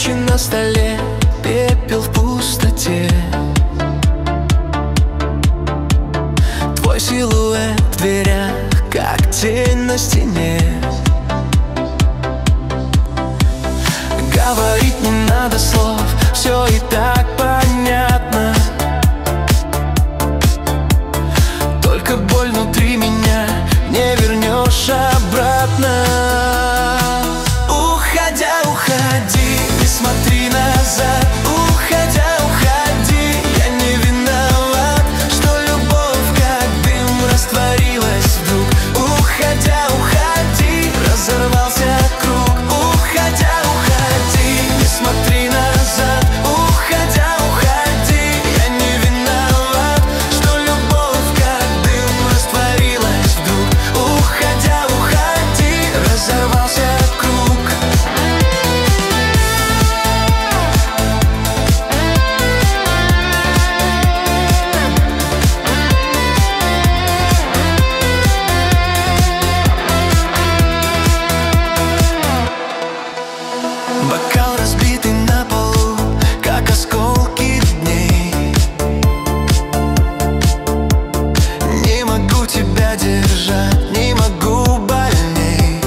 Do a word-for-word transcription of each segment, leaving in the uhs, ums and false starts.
Свечи на столе, пепел в пустоте. Твой силуэт в дверях, как тень на стене. Говорить не надо слов, все и так понятно. Только боль внутри меня не вернешь обратно. Уходя, уходи, не смотри назад. Уходя, уходи, я не виноват, что любовь как дым растворилась вдруг. Уходя, уходи, разорвался круг. Уходя, уходи, не смотри назад. Уходя, уходи, я не виноват, что любовь как дым растворилась вдруг. Уходя, уходи, разорвался круг. Бокал разбитый на полу, как осколки дней. Не могу тебя держать, не могу больней.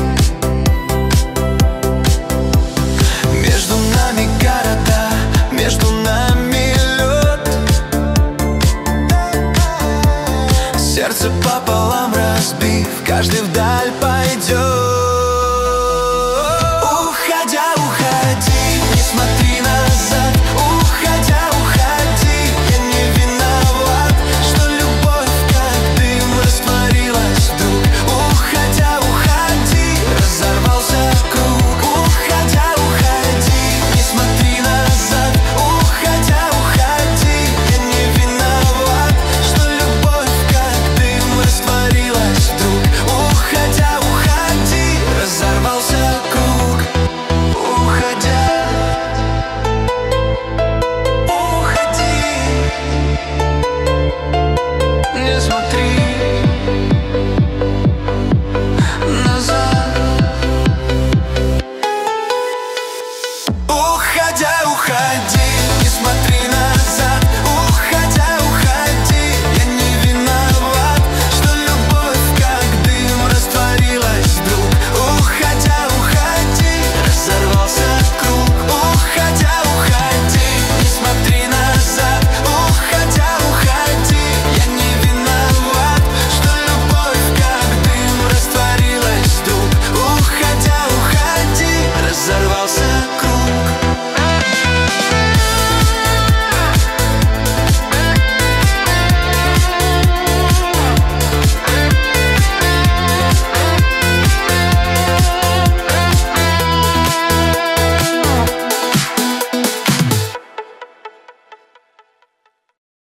Между нами города, между нами лед. Сердце пополам разбив, каждый вдаль пойдет. Уходя, уходи, не смотри назад.